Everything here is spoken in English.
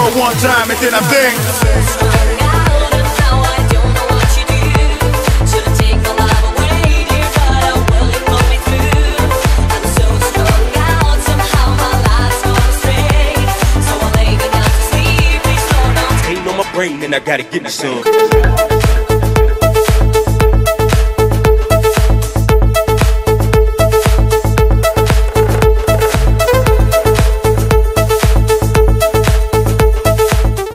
go one time and then I think. Brain and I gotta get me some.